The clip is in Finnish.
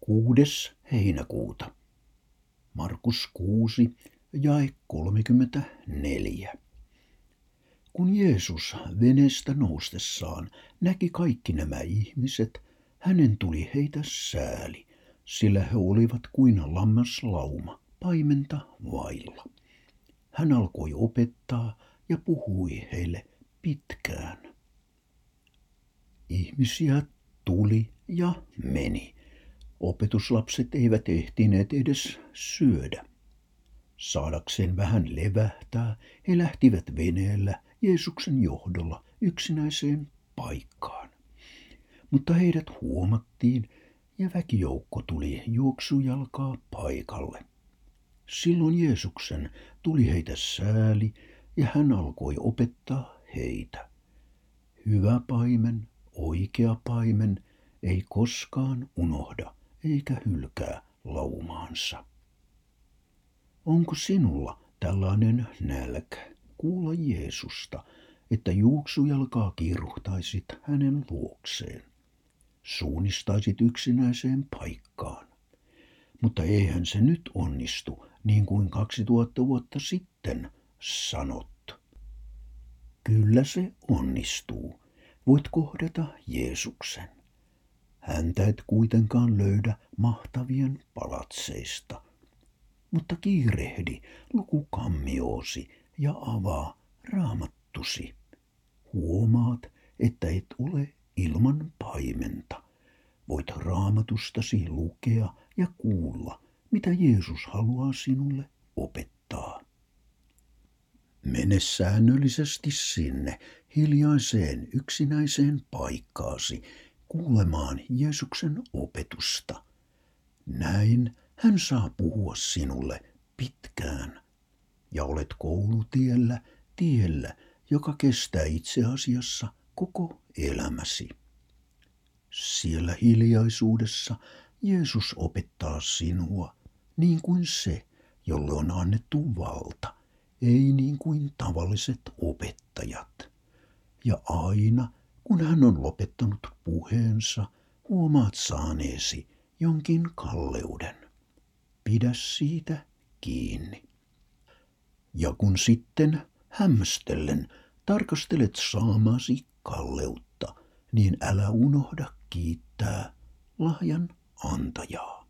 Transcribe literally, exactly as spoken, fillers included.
Kuudes heinäkuuta. Markus kuusi, jae kolmekymmentäneljä. Kun Jeesus veneestä noustessaan näki kaikki nämä ihmiset, hänen tuli heitä sääli, sillä he olivat kuin lammaslauma paimenta vailla. Hän alkoi opettaa ja puhui heille pitkään. Ihmisiä tuli ja meni. Opetuslapset eivät ehtineet edes syödä. Saadakseen vähän levähtää, he lähtivät veneellä Jeesuksen johdolla yksinäiseen paikkaan. Mutta heidät huomattiin ja väkijoukko tuli juoksujalkaa paikalle. Silloin Jeesuksen tuli heitä sääli ja hän alkoi opettaa heitä. Hyvä paimen, oikea paimen, ei koskaan unohda eikä hylkää laumaansa. Onko sinulla tällainen nälkä kuulla Jeesusta, että juoksujalkaa kiiruhtaisit hänen luokseen, suunnistaisit yksinäiseen paikkaan? Mutta eihän se nyt onnistu niin kuin kaksituhatta vuotta sitten sanot. Kyllä se onnistuu. Voit kohdata Jeesuksen. Häntä et kuitenkaan löydä mahtavien palatseista. Mutta kiirehdi lukukammiosi ja avaa raamattusi. Huomaat, että et ole ilman paimenta. Voit raamatustasi lukea ja kuulla, mitä Jeesus haluaa sinulle opettaa. Mene säännöllisesti sinne hiljaiseen yksinäiseen paikkaasi kuulemaan Jeesuksen opetusta. Näin hän saa puhua sinulle pitkään ja olet koulutiellä, tiellä, joka kestää itse asiassa koko elämäsi. Siellä hiljaisuudessa Jeesus opettaa sinua niin kuin se, jolle on annettu valta, ei niin kuin tavalliset opettajat. Ja aina, kun hän on lopettanut puheensa, huomaat saaneesi jonkin kalleuden. Pidä siitä kiinni. Ja kun sitten hämmästellen tarkastelet saamasi kalleutta, niin älä unohda kiittää lahjan antajaa.